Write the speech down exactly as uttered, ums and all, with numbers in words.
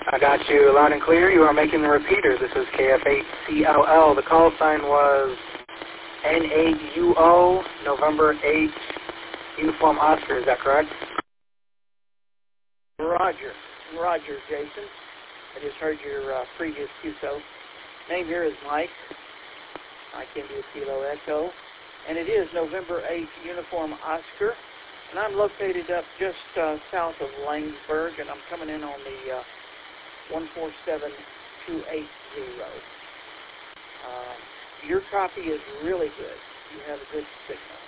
I got you loud and clear. You are making the repeater. This is K F eight C L L. The call sign was N eight U O, November eighth, Uniform Oscar. Is that correct? Roger. Roger, Jason. I just heard your uh, previous Q S O. Name here is Mike. Mike India Kilo Echo. And it is November eighth, Uniform Oscar. And I'm located up just uh, south of Langsburg, and I'm coming in on the uh, one four seven two eight zero. Uh, your copy is really good. You have a good signal.